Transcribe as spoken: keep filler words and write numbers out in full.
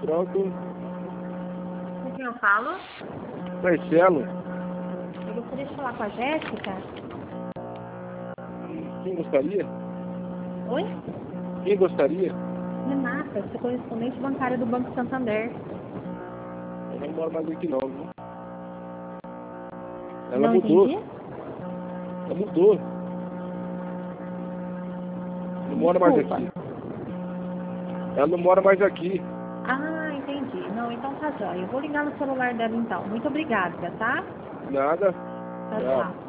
Pronto. Com quem eu falo? Marcelo. Eu gostaria de falar com a Jéssica. Quem gostaria? Oi? Quem gostaria? Renata, sou correspondente bancária do Banco Santander. Eu não moro mais aqui não, viu? Ela Não mudou. entendi? Ela mudou. Não mora mais Desculpa. aqui. Ela não mora mais aqui. Ah, entendi. Não, então tá jóia. Eu vou ligar no celular dela então. Muito obrigada, tá? Nada. Tchau, Tchau. tchau.